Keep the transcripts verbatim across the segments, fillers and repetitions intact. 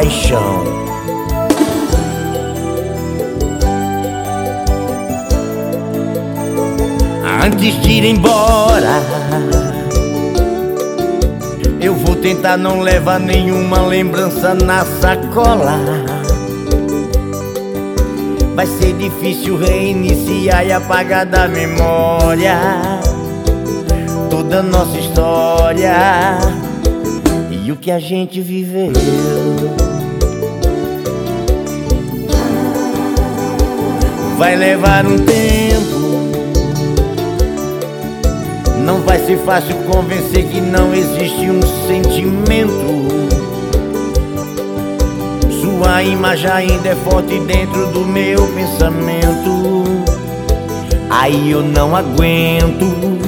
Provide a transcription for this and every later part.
paixão. Antes de ir embora, eu vou tentar não levar nenhuma lembrança na sacola. Vai ser difícil reiniciar e apagar da memória toda a nossa história e o que a gente viveu. Vai levar um tempo, não vai ser fácil convencer que não existe um sentimento. Sua imagem ainda é forte dentro do meu pensamento. Aí eu não aguento,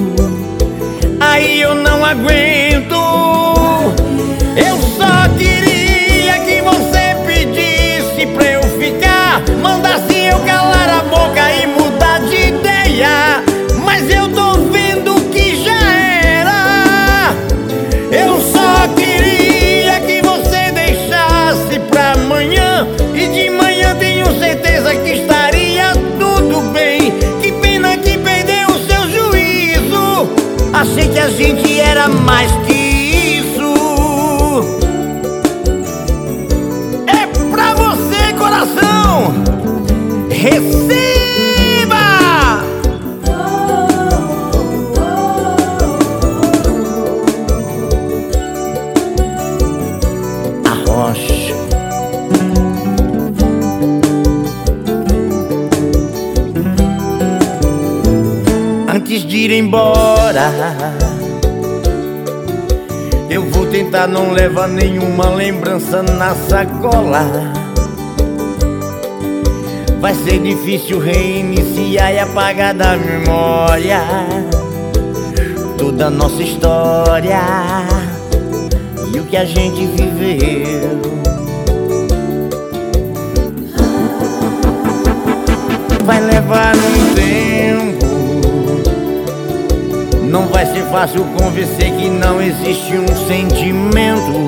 aí eu não aguento. Eu só queria que você pedisse pra eu ficar, mandasse eu calar a boca e mudar de ideia. Mas eu tô vendo que já era. Eu só queria que você deixasse pra amanhã, e de manhã tenho certeza que estaria tudo bem. Que pena que perdeu o seu juízo. Achei que a gente era mais que isso. É pra você, coração. Receba! A rocha. Antes de ir embora, eu vou tentar não levar nenhuma lembrança na sacola. Vai ser difícil reiniciar e apagar da memória toda a nossa história e o que a gente viveu. Vai levar um tempo, não vai ser fácil convencer que não existe um sentimento.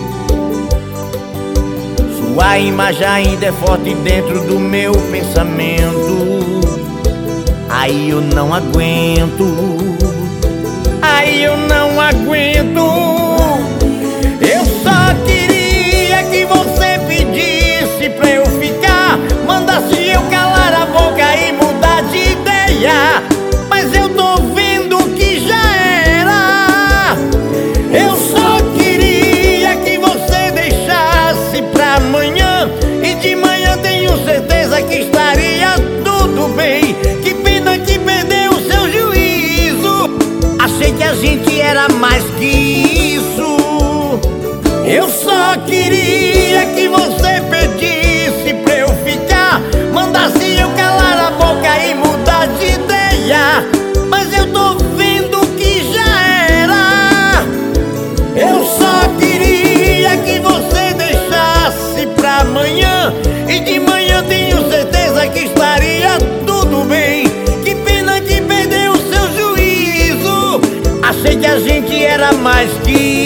Sua imagem ainda é forte dentro do meu pensamento. Aí eu não aguento, aí eu não aguento. Eu só queria que você pedisse pra eu ficar, mandasse eu calar a boca e mudar de ideia. Mas eu tô vendo que já era. Eu só queria que você deixasse pra amanhã, e de manhã tenho certeza que estaria tudo bem. Que pena que perdeu o seu juízo. Achei que a gente era mais que isso. Eu só queria que você pedisse pra eu ficar, mandasse eu calar a boca e mudar de ideia. Mas eu tô vendo que já era. Eu só queria que você deixasse pra amanhã, e de manhã tenho certeza que estaria tudo bem. Que pena que perdeu o seu juízo. Achei que a gente era mais que